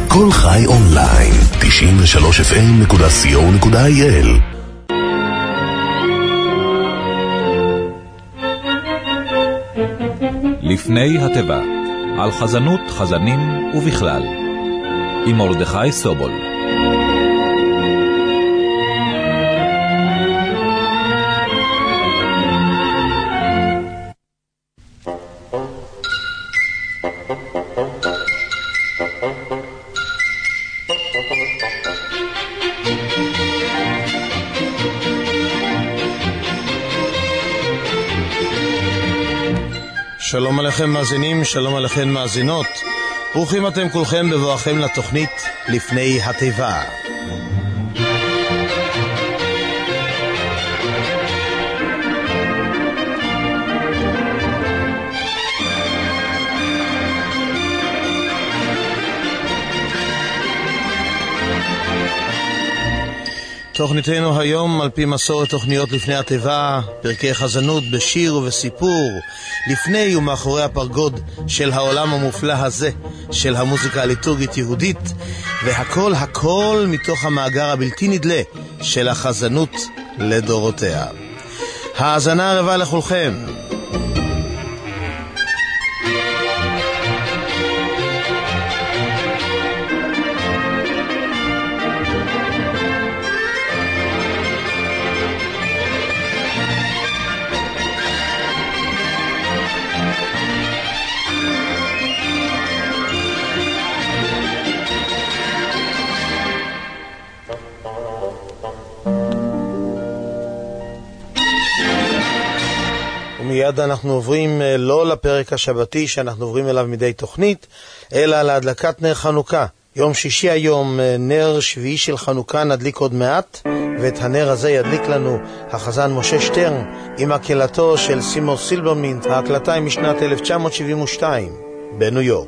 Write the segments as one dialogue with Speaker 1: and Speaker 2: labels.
Speaker 1: כל חי אונליין, 93fm.co.il.
Speaker 2: לפני הטבע, על חזנות, חזנים ובכלל, עם מרדכי סובול.
Speaker 3: שלום עליכם מאזינים, שלום עליכם מאזינות. ברוכים אתם כולכם בבואכם לתוכנית לפני הטבע. תוכניתנו היום על פי מסורת תוכניות לפני הטבע, פרקי חזנות בשיר ובסיפור, לפני ומאחורי הפרגוד של העולם המופלא הזה, של המוזיקה הליטורגית יהודית, הכל מתוך המאגר הבלתי נדלה של החזנות לדורותיה. האזנה הרבה לכולכם. מיד אנחנו עוברים לא לפרק השבתי שאנחנו עוברים אליו מדי תוכנית, אלא להדלקת נר חנוכה. יום שישי היום, נר שביעי של חנוכה נדליק עוד מעט, ואת הנר הזה ידליק לנו החזן משה שטרן עם הקלטו של סימור סילברמינט. ההקלטה היא משנת 1972 בניו יורק.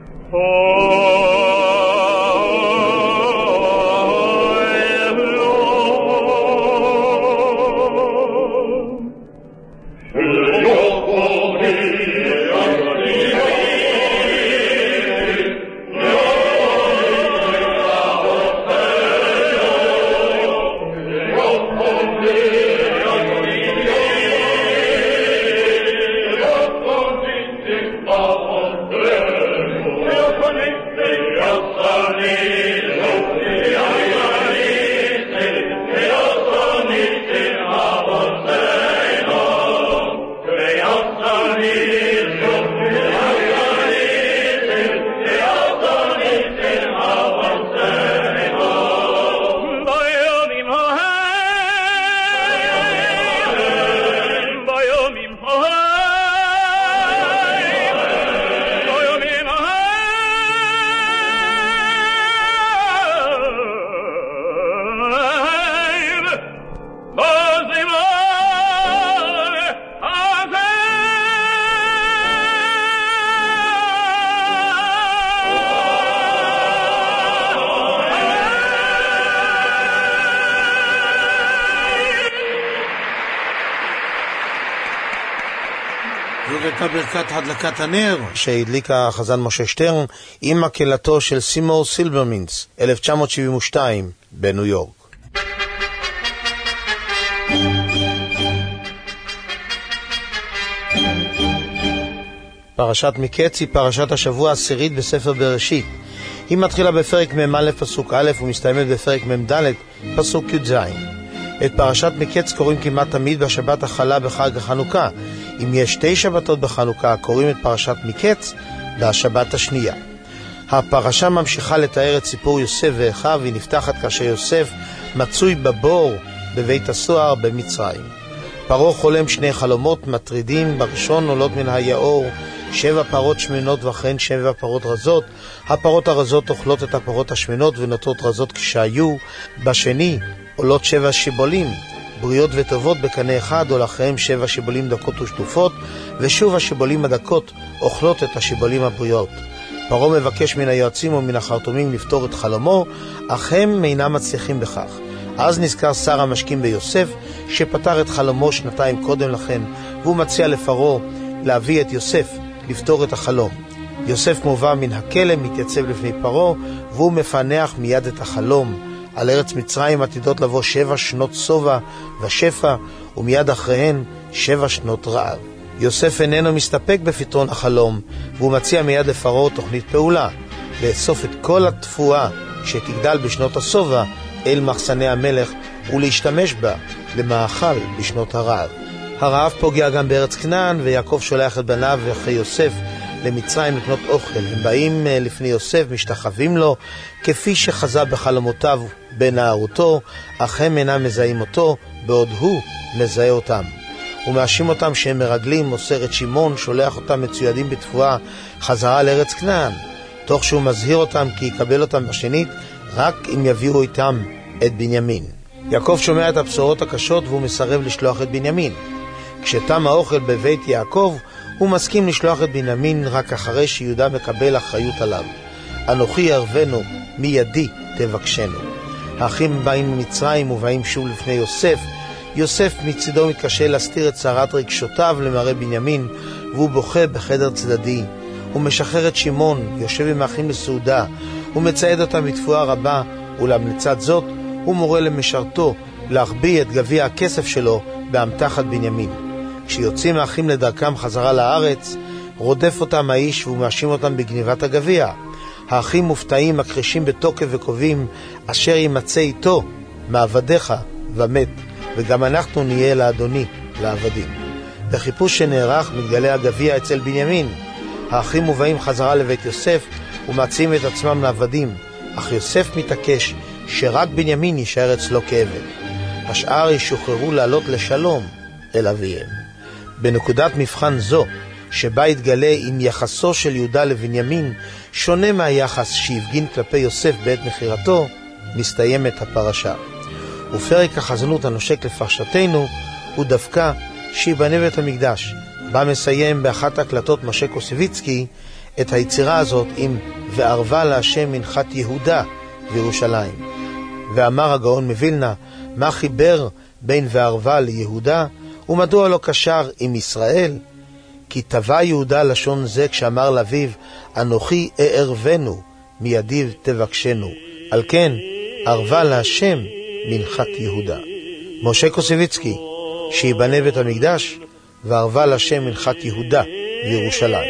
Speaker 4: Oh
Speaker 3: הייתה ברכת הדלקת הנר שהדליק החזן משה שטרן עם מקהלתו של סימור סילברמינס 1972 בניו יורק. פרשת מקץ היא פרשת השבוע העשירית בספר בראשית. היא מתחילה בפרק מ"א פסוק א' ומסתיימת בפרק מ"ד פסוק י"ז. את פרשת מקץ קוראים כמעט תמיד בשבת החלה בחג החנוכה. אם יש 2 שבתות בחנוכה, קוראים את פרשת מקץ בשבת השנייה. הפרשה ממשיכה לתאר את סיפור יוסף ואחיו, והיא נפתחת כאשר יוסף מצוי בבור בבית הסוהר במצרים. פרעה חולם 2 חלומות מטרידים. בראשון עולות מן היאור 7 פרות שמנות וכן 7 פרות רזות. הפרות הרזות אוכלות את הפרות השמנות ונותרות רזות כשהיו. בשני עולות 7 שיבולים בריאות וטובות בקנה אחד, ולאחריהם 7 שיבולים דקות ושטופות, ושוב השיבולים הדקות אוכלות את השיבולים הבריאות. פרעה מבקש מן היועצים ומן החרטומים לפתור את חלומו, אך הם אינם מצליחים בכך. אז נזכר שר המשקים ביוסף שפתר את חלומו 2 קודם לכן, והוא מציע לפרעה להביא את יוסף לפתור את החלום. יוסף מובא מן הכלא, מתייצב לפני פרעה, והוא מפנח מיד את החלום. על ארץ מצרים עתידות לבוא 7 שנות סובה ושפע, ומיד אחריהן 7 שנות רעב. יוסף איננו מסתפק בפתרון החלום, והוא מציע מיד לפרעה תוכנית פעולה, לאסוף את כל התפועה שתגדל בשנות הסובה אל מחסני המלך, ולהשתמש בה למאכל בשנות הרעב. הרעב פוגע גם בארץ כנען, ויעקב שולח את בניו ואחי יוסף למצרים לקנות אוכל. הם באים לפני יוסף, משתחווים לו, כפי שחזה בחלומותיו בנערותו, אך הם אינם מזהים אותו, בעוד הוא מזהה אותם. הוא מאשים אותם שהם מרגלים, מוסר את שמעון, שולח אותם מצוידים בתפועה חזרה לארץ כנען, תוך שהוא מזהיר אותם כי יקבל אותם בשנית, רק אם יביאו איתם את בנימין. יעקב שומע את הבשורות הקשות והוא מסרב לשלוח את בנימין. כשתם האוכל בבית יעקב, הוא מסכים לשלוח את בנימין רק אחרי שיהודה מקבל אחריות עליו. אנוכי ערבנו, מידי תבקשנו. האחים באים ממצרים ובאים שוב לפני יוסף. יוסף מצידו מתקשה להסתיר את סערת רגשותיו למראה בנימין, והוא בוכה בחדר צדדי. הוא משחרר את שמעון, יושב עם האחים לסעודה, הוא מצייד אותם בתפועה רבה, אולם לצד זאת הוא מורה למשרתו להחביא את גביע הכסף שלו באמתחת בנימין. כשיוצאים האחים לדרכם חזרה לארץ, רודף אותם האיש והוא מאשים אותם בגניבת הגביע. האחים מופתעים, מקרישים בתוקף וקובעים, אשר יימצא איתו מעבדיך ומת, וגם אנחנו נהיה לאדוני לעבדים. בחיפוש שנערך מתגלה הגביע אצל בנימין. האחים מובאים חזרה לבית יוסף ומציעים את עצמם לעבדים, אך יוסף מתעקש שרק בנימין יישאר אצלו כעבד. השאר ישוחררו לעלות לשלום אל אביהם. בנקודת מבחן זו, שבה יתגלה אם יחסו של יהודה לבנימין שונה מהיחס שהפגין כלפי יוסף בעת מחירתו, מסתיימת הפרשה. ופרק החזנות הנושק לפרשתנו הוא דווקא שיבנה בית המקדש, בה מסיים באחת הקלטות משה קוסיביצקי את היצירה הזאת עם וערבה להשם מנחת יהודה וירושלים. ואמר הגאון מבילנה, מה חיבר בין וערבה ליהודה, ומדוע לא קשר עם ישראל? כי טבע יהודה לשון זה כשאמר לאביו, אנוכי אערבנו, מידי תבקשנו. על כן, ערבה להשם מנחת יהודה. משה קוסיביצקי, שיבנה בית המקדש, וערבה להשם מנחת יהודה וירושלים.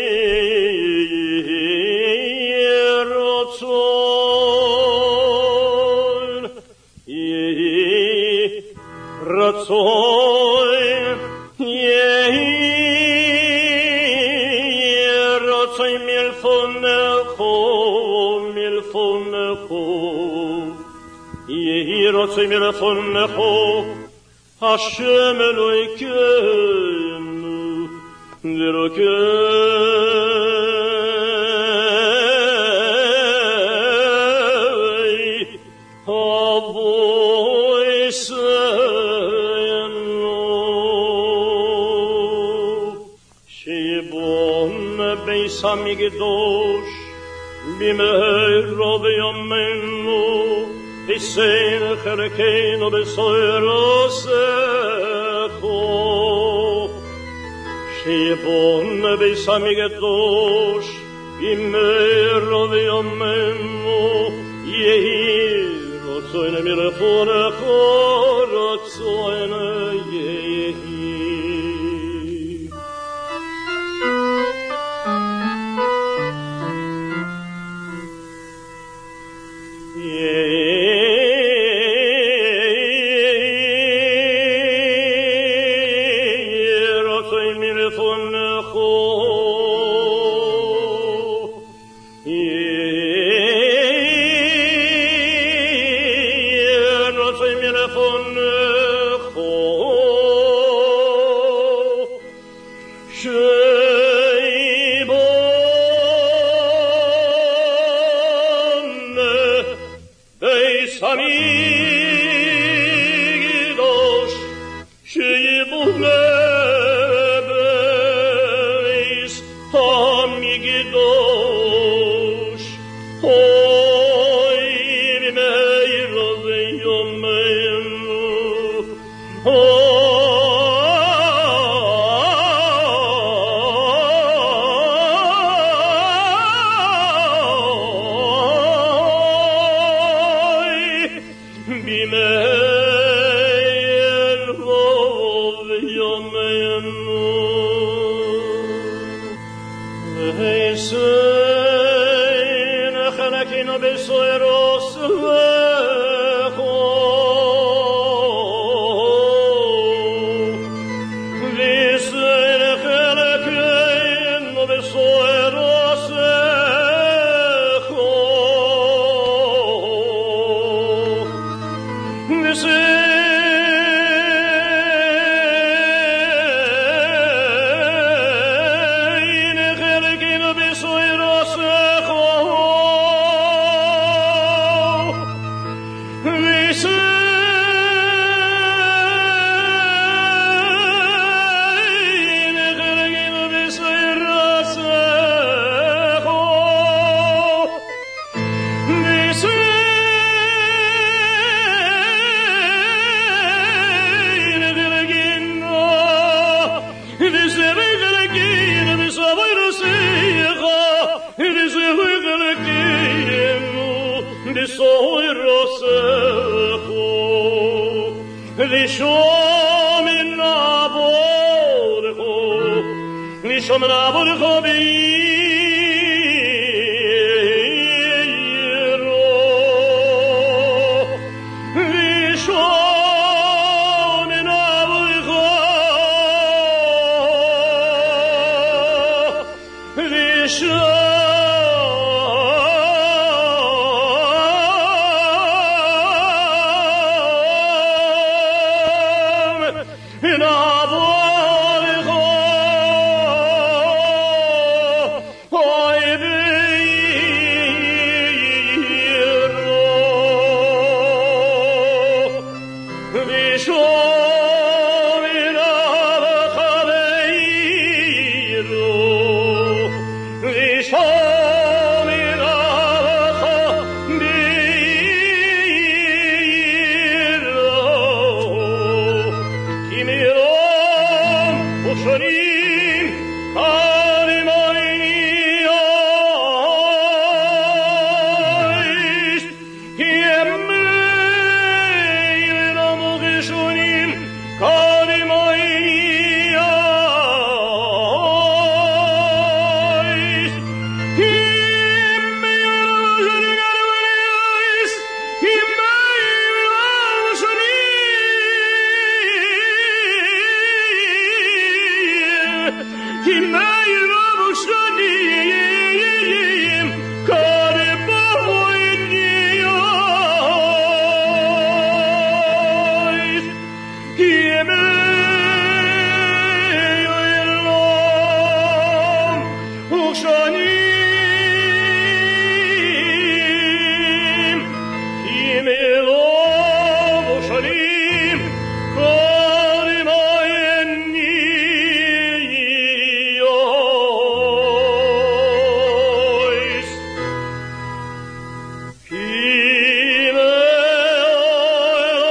Speaker 4: רצוי מלפונכו השם אלוהיכנו דרכי אבויסנו שיבון ביס המקדוש במהרה בימינו Isen חלקנו בסוירוסךו שיבון ביס המקדוש במהרה בימינו יהי רצון מרצונך רצון יהי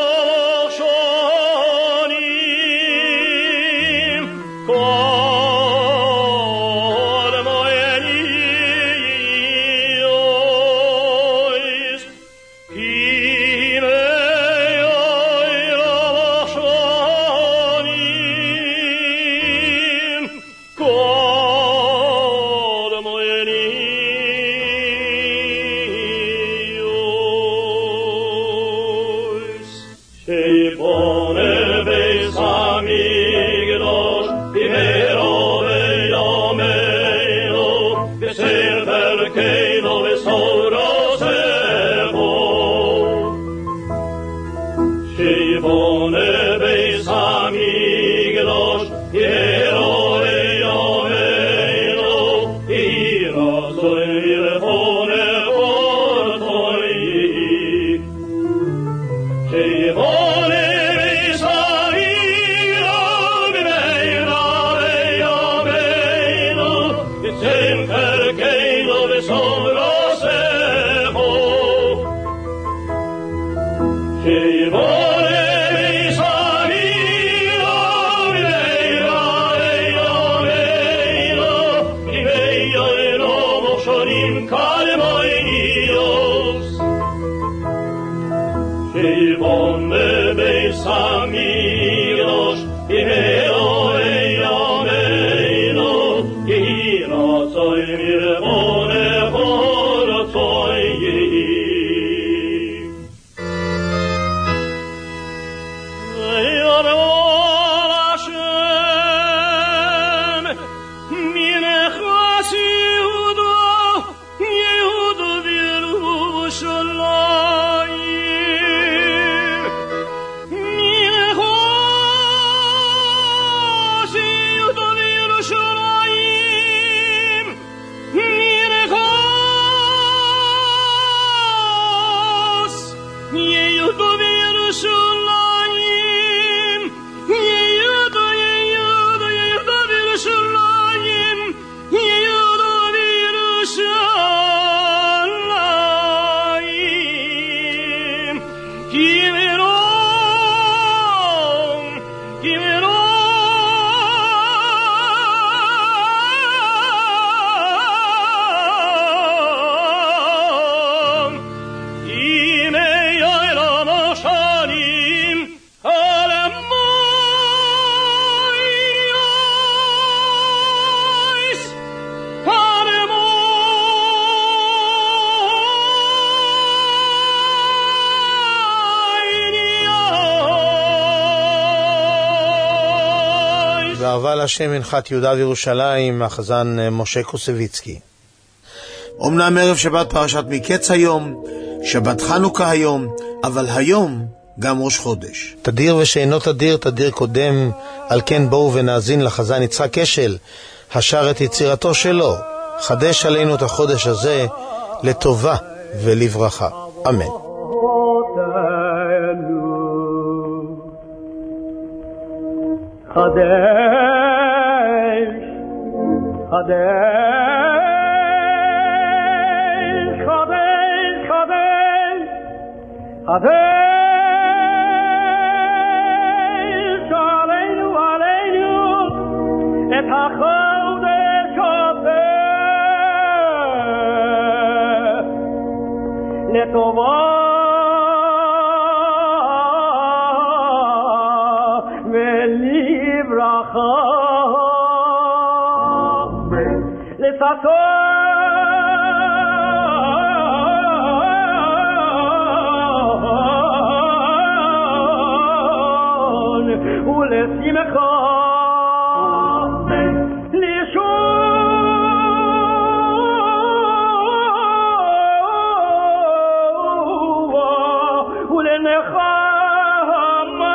Speaker 5: Oh
Speaker 4: קרקנו וסורוסךו שיבונה ביס המקדוש יראה ימינו ירצון ירחונה פורטוי שיבונה ביס המקדוש יראה ימינו יצם קרקנו וסורוסךו שיבונה ביס המקדוש יראה ימינו ירצון ירחונה פורטוי
Speaker 3: ואהבה להשם מנחת יהודה וירושלים, מהחזן משה קוסביצקי. אמנם ערב שבת פרשת מקץ היום, שבת חנוכה היום, אבל היום גם ראש חודש. תדיר ושאינו תדיר, תדיר קודם, על כן בואו ונאזין לחזן יצחק אשל, השר את יצירתו שלו, חדש עלינו את החודש הזה לטובה ולברכה. אמן.
Speaker 5: חדש, חדש, חדש, חדש, חדש, עלינו, עלינו, את החודש הזה, לטובה ולברכה, לששון ולשמחה, לישועה ולנחמה,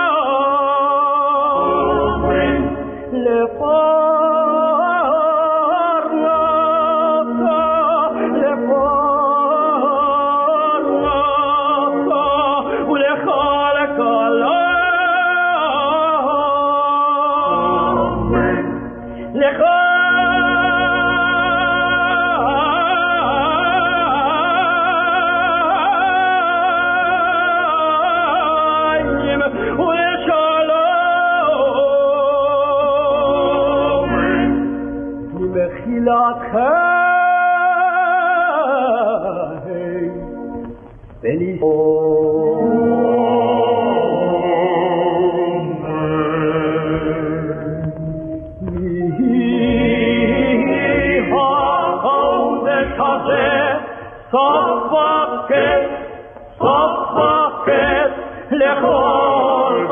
Speaker 5: לכל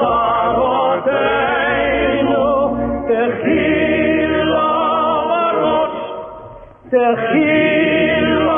Speaker 5: צרותינו, תחילה בראש, תחילה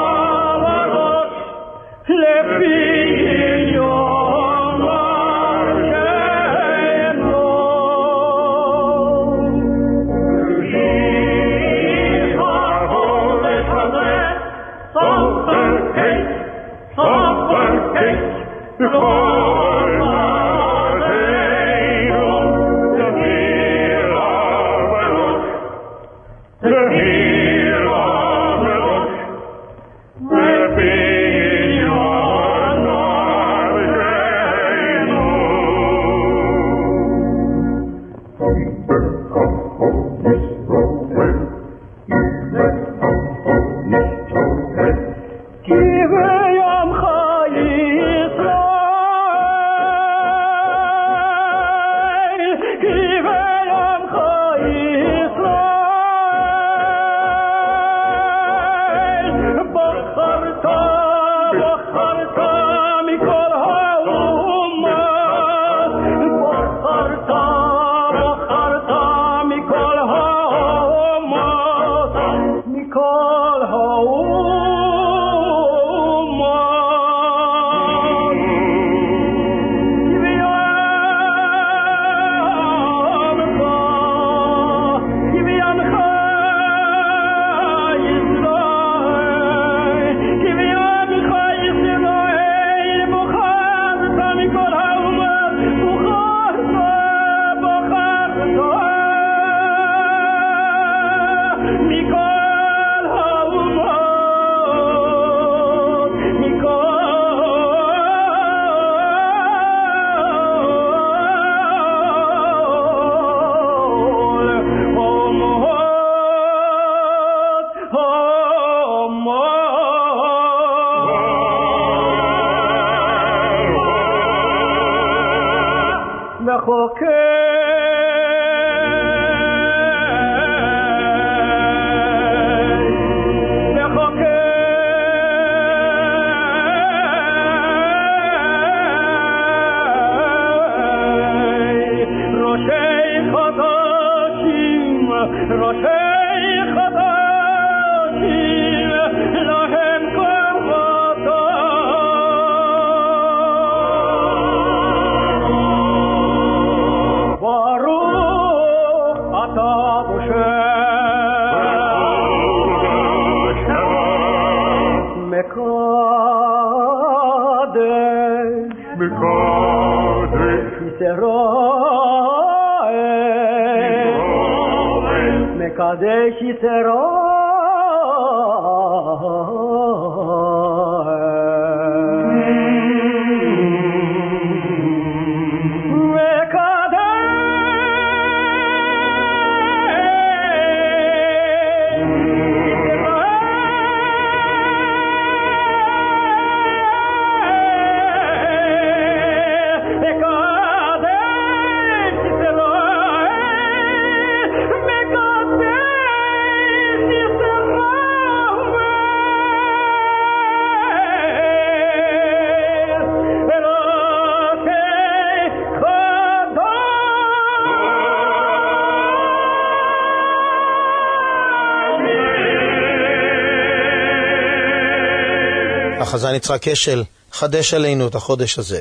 Speaker 3: החזן יצחק אשל חדש עלינו את החודש הזה.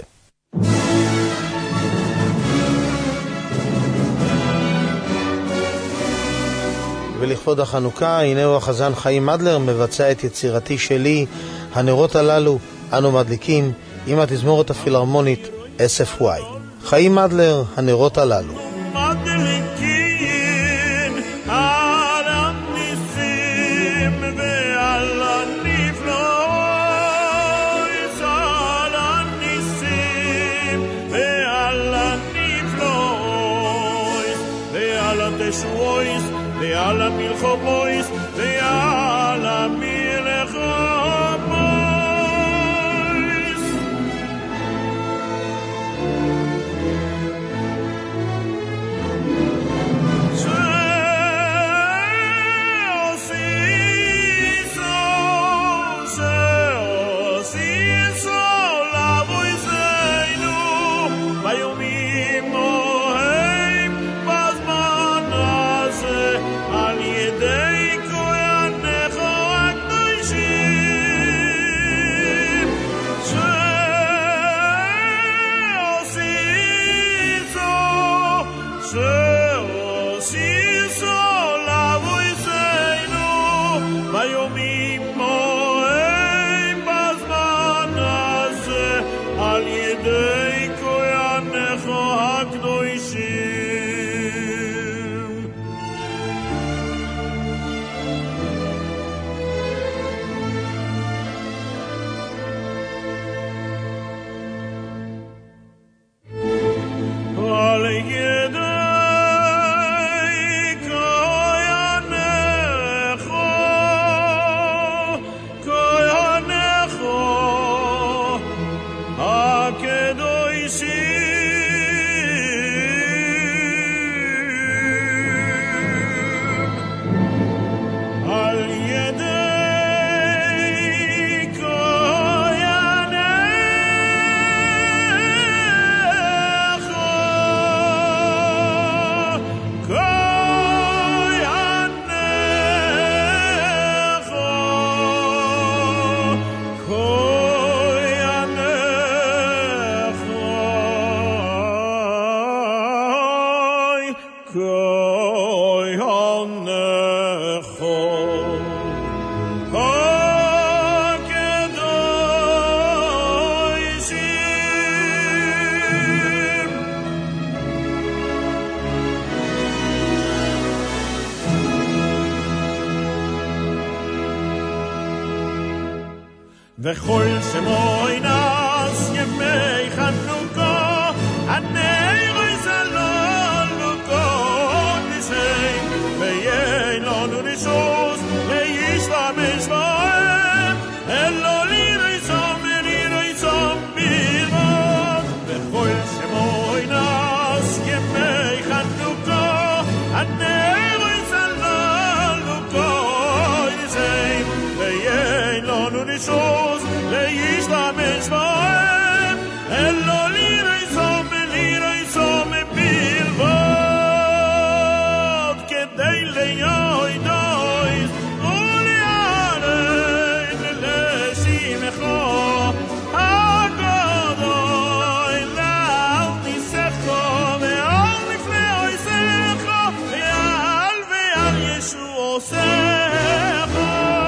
Speaker 3: ולכבוד החנוכה, הנה הוא החזן חיים מדלר מבצע את יצירתי שלי, הנרות הללו אנו מדליקים, עם התזמורת הפילהרמונית SFY. חיים מדלר, הנרות הללו.
Speaker 6: ועל המלחמויס ועל המלחמויס שעושיסו לבויסנו ביומים נוהם בזמן הזה על ידי כהנינו וכל שמוי נס ימי חנוכה הנרי זלולוקו ניסי ויין לנו ניסוס להשתמש בהם אלו לירי צום בלבד וכל שמוי נס ימי חנוכה הנרי זלולוקו ניסי ויין לנו ניסוס להשתמש בהם אלו לירי צום בלבד כדי ליועד דויס וליענן לשמחו הגדול לאל ניסחו ואל לפני עויסך ועל ישועותיך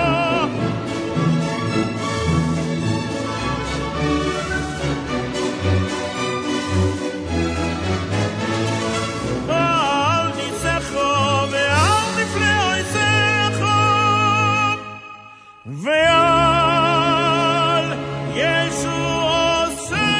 Speaker 6: ועל ישועותיך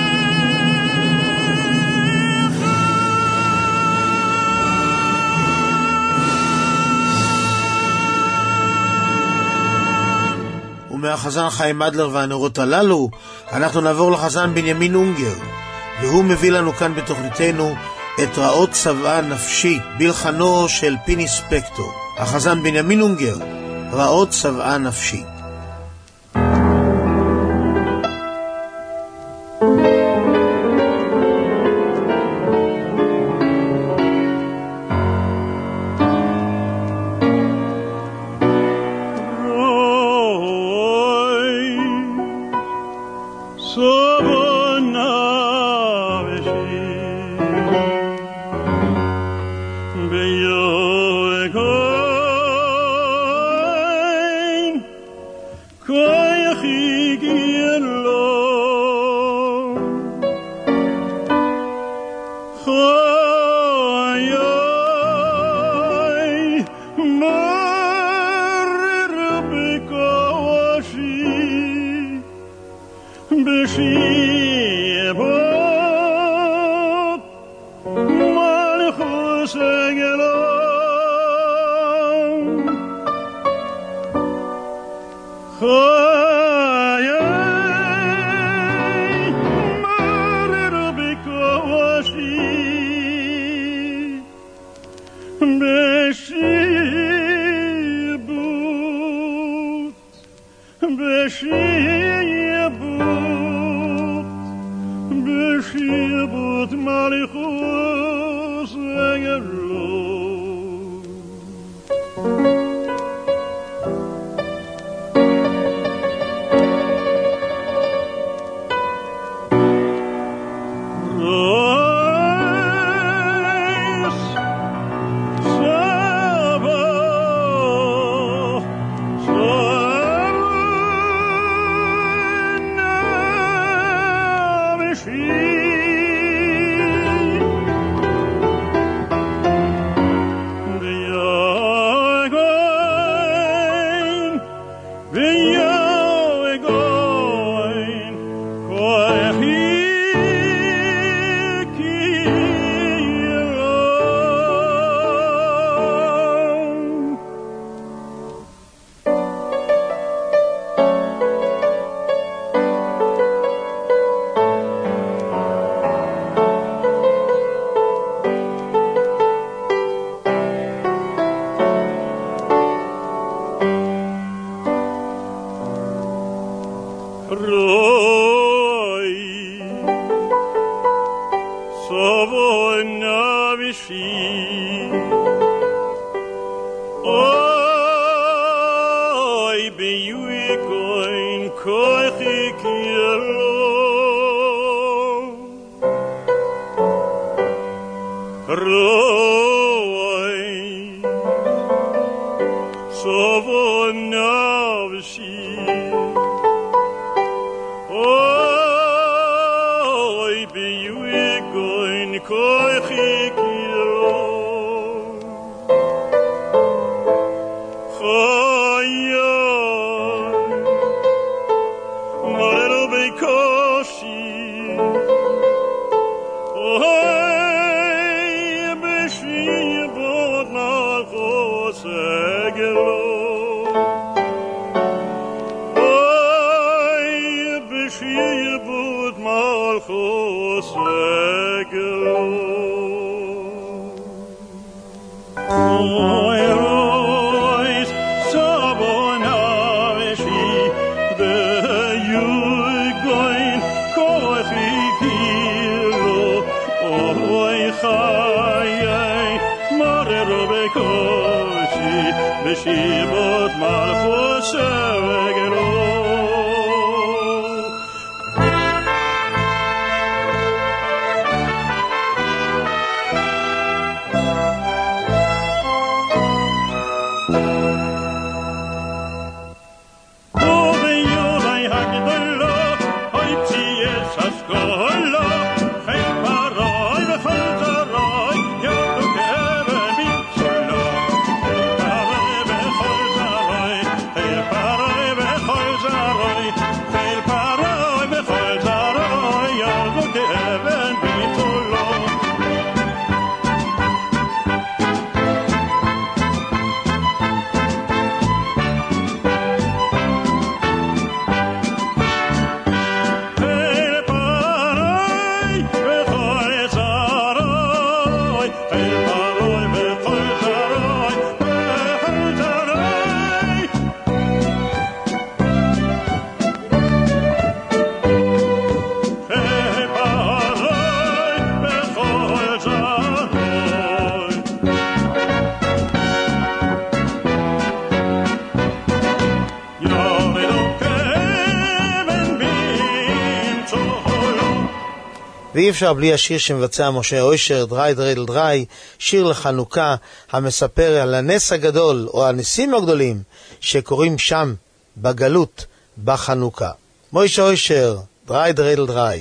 Speaker 3: ומהחזן חיים אדלר והנרות הללו אנחנו נעבור לחזן בנימין אונגר, והוא מביא לנו כאן בתוכניתנו את רעות צבאה נפשי בלחנו של פיני ספקטור. החזן בנימין אונגר, רעות צבאה נפשי.
Speaker 6: Beshibot malchus shegelo
Speaker 3: ואי אפשר בלי השיר שמבצע משה אוישר, דריי דריידל דריי, שיר לחנוכה המספר על הנס הגדול או הנסים הגדולים שקורים שם בגלות בחנוכה. משה אוישר, דריי דריידל דריי.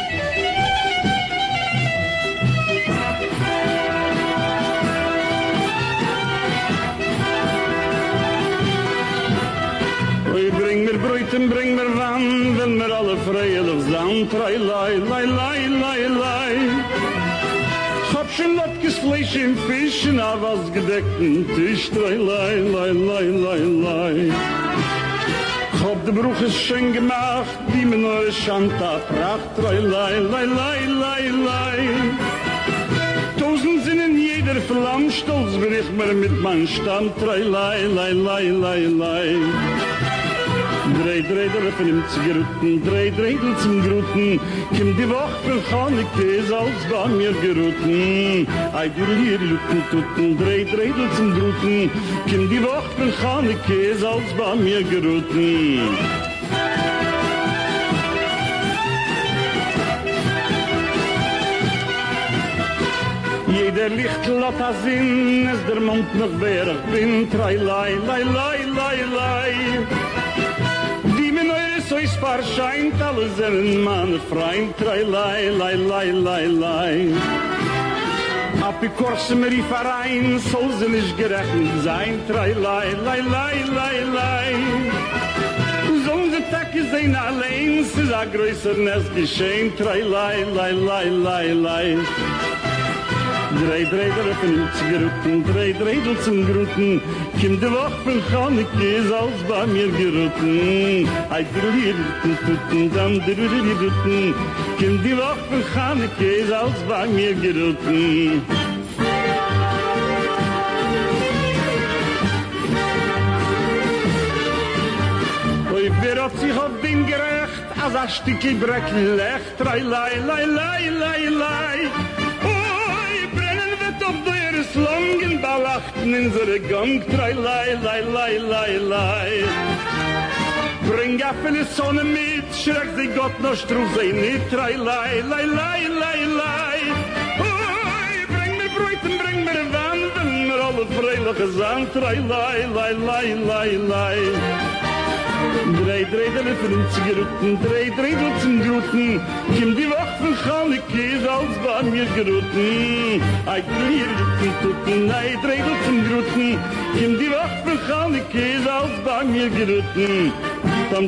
Speaker 7: Bring mir ran, wenn mir alle freilich sind, trei lai, lai, lai, lai, lai. Hab schon Latkes Fleisch im Fisch, na was gedeckten Tisch, trei lai, lai, lai, lai, lai. Hab de Bruches schön gemacht, die mir neue Schanta pracht, trei lai, lai, lai, lai, lai. Tausend sind in jeder Flamm, stolz bin ich mir mit mein Stamm, trei lai, lai, lai, lai, lai. Drei Dreidel von ihm zu geruten, drei Dreidel zum Gruten, kim die Woche von Chaneke, als bei mir geruten. Ei hier lüten tuten, drei Dreidel zum Gruten, kim die Woche von Chaneke, als bei mir geruten. Jeder Licht lat a Sinn, es der Mond noch wer ich bin, trei lai, lai, lai, lai, lai. So is verscheint alles in meine Freund, trei lai, lai, lai, lai, lai. Apikorse mir die Verein, soll sie nicht gerechnet sein, trei lai, lai, lai, lai, lai. Sollen sie Tage sein allein, es ist ein größer Nest geschehen, trei lai, lai, lai, lai, lai. Drei Dreidel von ihm zu geruten, drei Dreidel zum Gruten, kim de Woche von Chaneke, als bei mir geruten. Ei drüberlitten, tuten, dann drüberlitten, kim die Woche von Chaneke, als bei mir geruten. Oi, wer hat sich auf den gerecht, als ein Stückchen Breckl lecht, trei lai, lai, lai, lai, lai. Auf der Slungen balachten in seine Gang, trei lai, lai, lai, lai, lai. Bring a viele Sonne mit, schreck sie Gott noch struf sie nicht, trei lai, lai, lai, lai, lai. Oi, bring mir Bröten, bring mir Wein, wenn mir alle freiliche sind, trei lai, lai, lai, lai, lai. Drei Dreidel von ihm zu geruten, drei Dreidel zum Gruten, kim die Woche von Chaneke, als bei mir geruten. Ei Dreidel tuten, ei Dreidel zum Gruten, kim die Woche von Chaneke, als bei mir geruten. Tam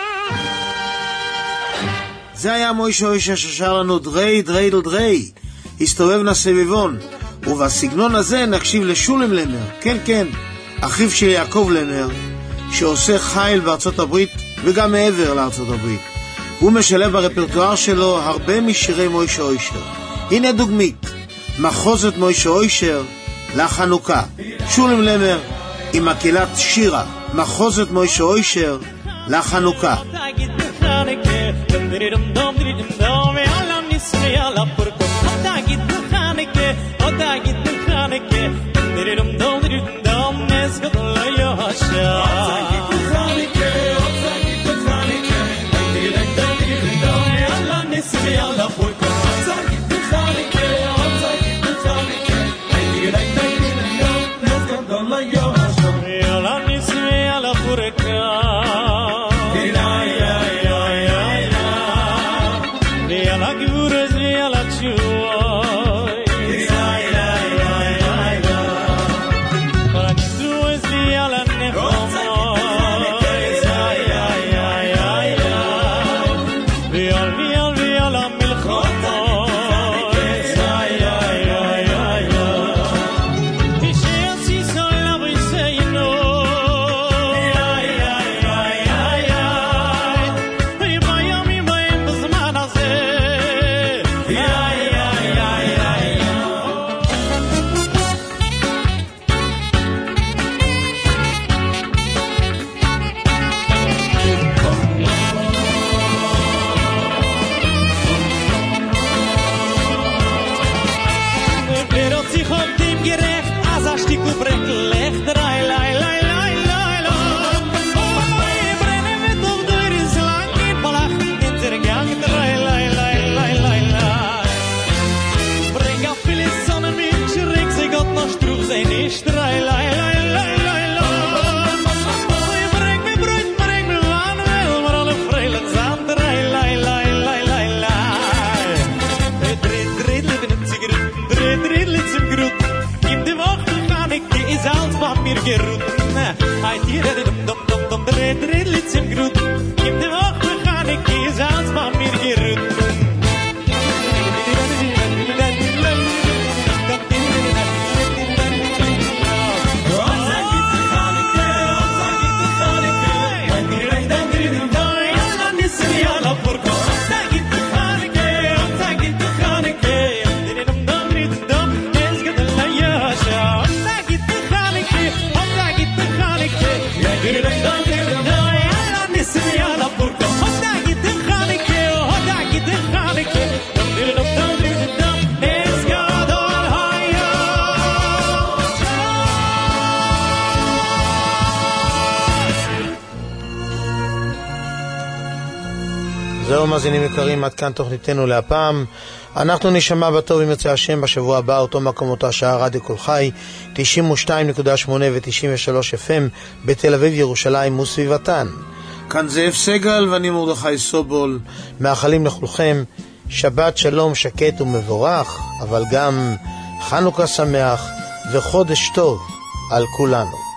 Speaker 3: זה היה מוישה אוישר ששר לנו דרי דריידל דרי. הסתובב סביבון, ובסגנון הזה נקשיב לשולם למר, כן כן, אחיו של יעקב למר, שעושה חיל בארצות הברית וגם מעבר לארצות הברית. הוא משלב ברפרטואר שלו הרבה משירי מוישה אוישר. הנה דוגמית, מחוזת מוישה אוישר לחנוכה. שולם למר עם מקהלת שירה, מחוזת מוישה אוישר לחנוכה. זהו מאזינים יקרים, עד כאן תוכניתנו להפעם. אנחנו נשמע בטוב אם ירצה השם בשבוע הבא, אותו מקום אותה שעה, רדיו כל חי 92.8 ו-93 FM בתל אביב, ירושלים וסביבתן. כאן זאב סגל ואני מרדכי סובול, מאחלים לכולכם שבת שלום שקט ומבורך, אבל גם חנוכה שמח וחודש טוב על כולנו.